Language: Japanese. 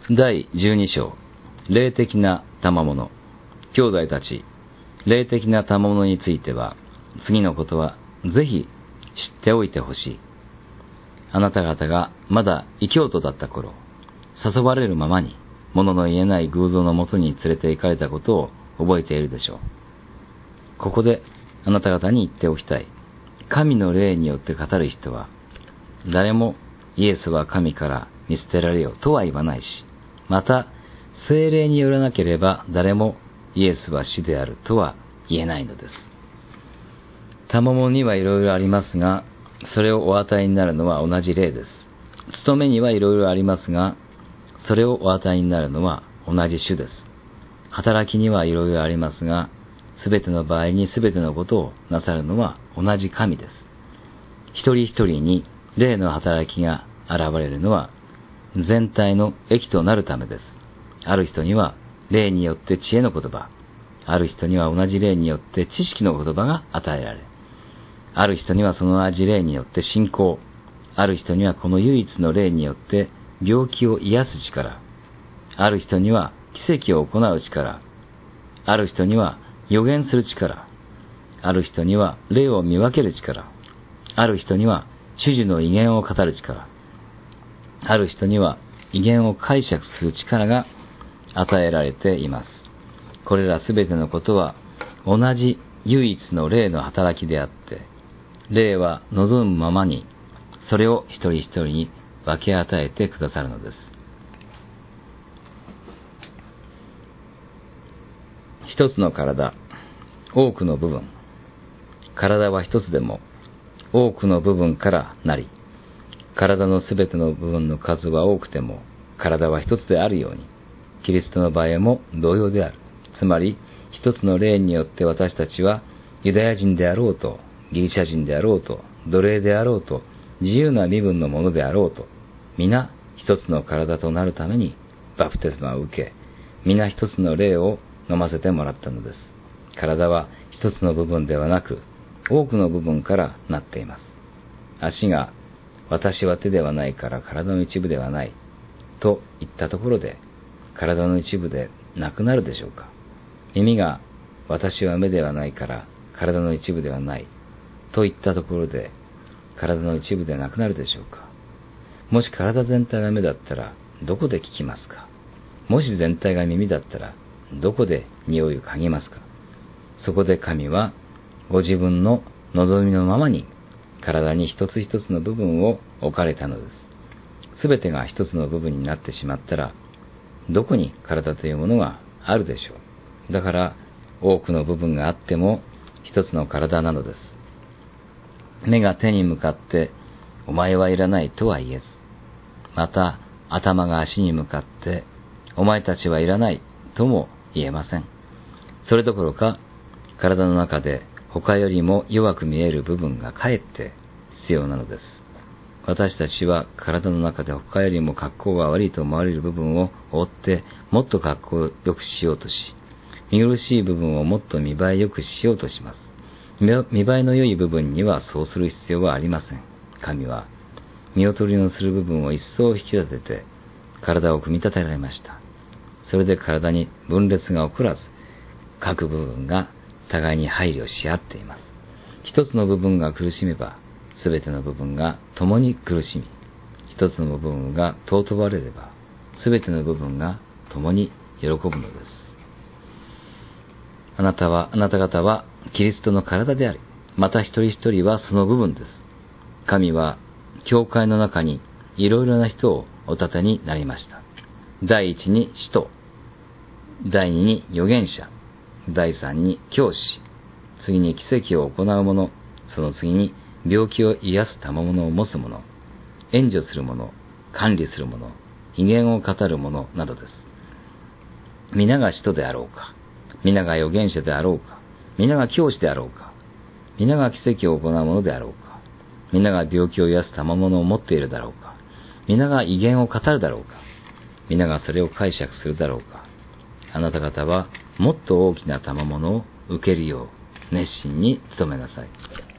第12章、霊的な賜物。兄弟たち、霊的な賜物については、次のことはぜひ知っておいてほしい。あなた方がまだ異教徒だった頃、誘われるままに、物の言えない偶像のもとに連れて行かれたことを覚えているでしょう。ここであなた方に言っておきたい。神の霊によって語る人は、誰もイエスは神から見捨てられよとは言わないし、また聖霊によらなければ誰もイエスは死であるとは言えないのです。賜物にはいろいろありますが、それをお与えになるのは同じ霊です。務めにはいろいろありますが、それをお与えになるのは同じ主です。働きにはいろいろありますが、すべての場合にすべてのことをなさるのは同じ神です。一人一人に霊の働きが現れるのは全体の益となるためです。ある人には霊によって知恵の言葉、ある人には同じ霊によって知識の言葉が与えられ、ある人にはその同じ霊によって信仰、ある人にはこの唯一の霊によって病気を癒す力、ある人には奇跡を行う力、ある人には予言する力、ある人には霊を見分ける力、ある人には主樹の威厳を語る力、ある人には威厳を解釈する力が与えられています。これらすべてのことは同じ唯一の霊の働きであって、霊は望むままにそれを一人一人に分け与えてくださるのです。一つの体、多くの部分。体は一つでも多くの部分からなり、体のすべての部分の数は多くても体は一つであるように、キリストの場合も同様である。つまり一つの霊によって私たちはユダヤ人であろうとギリシャ人であろうと奴隷であろうと自由な身分のものであろうと、皆一つの体となるためにバプテスマを受け、皆一つの霊を飲ませてもらったのです。体は一つの部分ではなく多くの部分からなっています。足が私は手ではないから体の一部ではないと言ったところで体の一部でなくなるでしょうか。耳が私は目ではないから体の一部ではないと言ったところで体の一部でなくなるでしょうか。もし体全体が目だったらどこで聞きますか。もし全体が耳だったらどこで匂いを嗅ぎますか。そこで神はご自分の望みのままに体に一つ一つの部分を置かれたのです。すべてが一つの部分になってしまったらどこに体というものがあるでしょう。だから多くの部分があっても一つの体なのです。目が手に向かってお前はいらないとは言えず、また頭が足に向かってお前たちはいらないとも言えません。それどころか体の中で他よりも弱く見える部分がかえって必要なのです。私たちは体の中で他よりも格好が悪いと思われる部分を追ってもっと格好よくしようとし、見苦しい部分をもっと見栄えよくしようとします。見栄えの良い部分にはそうする必要はありません。神は見劣りのする部分を一層引き立てて体を組み立てられました。それで体に分裂が起こらず、各部分が互いに配慮し合っています。一つの部分が苦しめば、すべての部分が共に苦しみ、一つの部分が尊ばれれば、すべての部分が共に喜ぶのです。あなた方はキリストの体であり、また一人一人はその部分です。神は教会の中にいろいろな人をお立てになりました。第一に使徒、第二に預言者、第三に教師、次に奇跡を行う者、その次に病気を癒す賜物を持つ者、援助する者、管理する者、威厳を語る者などです。皆が使徒であろうか、皆が預言者であろうか、皆が教師であろうか、皆が奇跡を行う者であろうか、皆が病気を癒す賜物を持っているだろうか、皆が威厳を語るだろうか、皆がそれを解釈するだろうか。あなた方はもっと大きな賜物を受けるよう熱心に努めなさい。